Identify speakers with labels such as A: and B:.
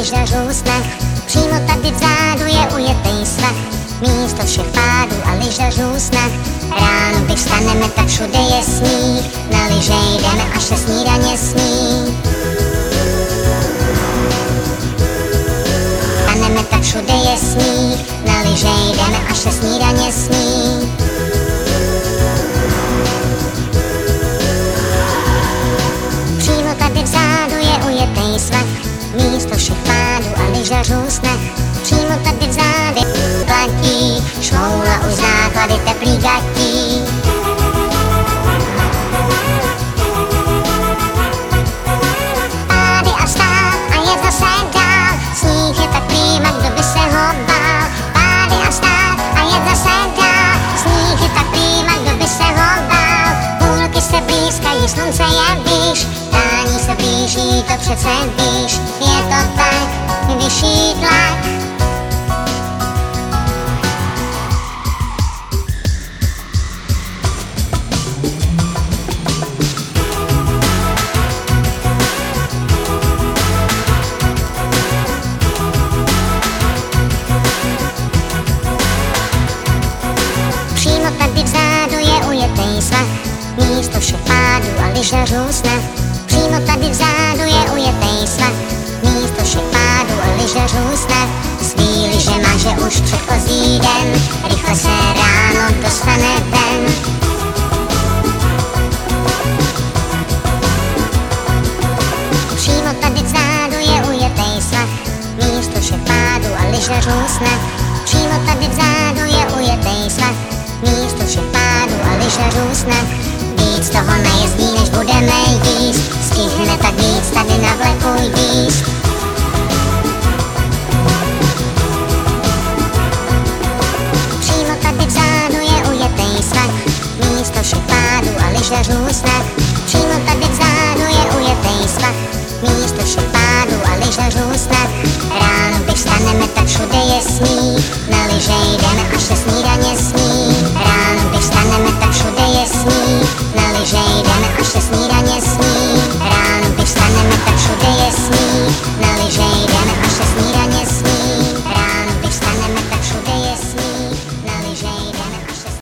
A: lyžařů snah. Přímo tady vzadu je ujetej svah, místo všech pádů a lyžařů snah. Ráno když vstaneme, tak všude je sníh, na lyže jdeme, až se snídaně sní. Vstaneme, tak všude je sníh, na lyže jdeme, až se snídaně sní. Přímo tady vzadu je ujetej svah, místo všech pádů a lyžařů snah. Přímo tady vzadu platí, šmoula už základy teplý gatí. Pády a vstát a jet zase dál, sníh je tak prýma, kdo by se ho bál. Pády a vstát a jet zase dál, sníh je tak prýma, kdo by se ho bál. Půlky se blízkají, slunce je blíž, tání se blíží, to přece víš. Je to tak, vyšší tlak. Přímo tady vzadu je ujetej svah, místo všech pádů a lyžařů snah. Přímo tady vzadu je ujetej svah, místo všech pádů a lyžařů snah. Svý lyže má, že už předchozí den, rychle se ráno dostane ven. Přímo tady vzadu je ujetej svah, místo všech pádů a lyžařů snah. Přímo tady vzadu je ujetej svah, místo všech pádů a lyžařů snah. Víc toho nejezdí, než budeme jíst, stihne tak víc tady na vleku jíst.